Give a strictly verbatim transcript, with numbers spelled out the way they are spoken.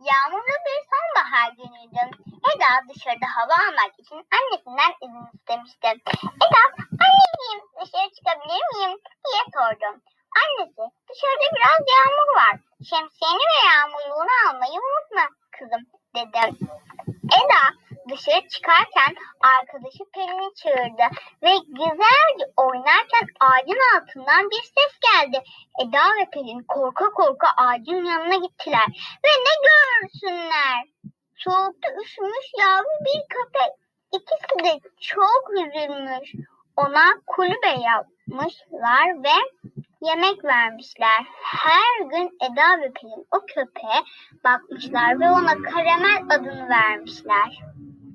Yağmurlu bir sonbahar günüydü. Eda dışarıda hava almak için annesinden izin istemişti. Eda, anneciğim dışarı çıkabilir miyim diye sordu. Annesi, dışarıda biraz yağmur var. Şemsiyeni ve yağmurluğunu almayı unutma kızım dedi. Eda dışarı çıkarken arkadaşı Pelin'i çağırdı ve güzelce oynarken ağacın altından bir ses geldi. Eda ve Pelin korka korka ağacın yanına gittiler ve ne görsünler? Soğukta üşümüş yavru bir köpek. İkisi de çok üzülmüş. Ona kulübe yapmışlar ve yemek vermişler. Her gün Eda ve Pelin o köpeğe bakmışlar ve ona Karamel adını vermişler.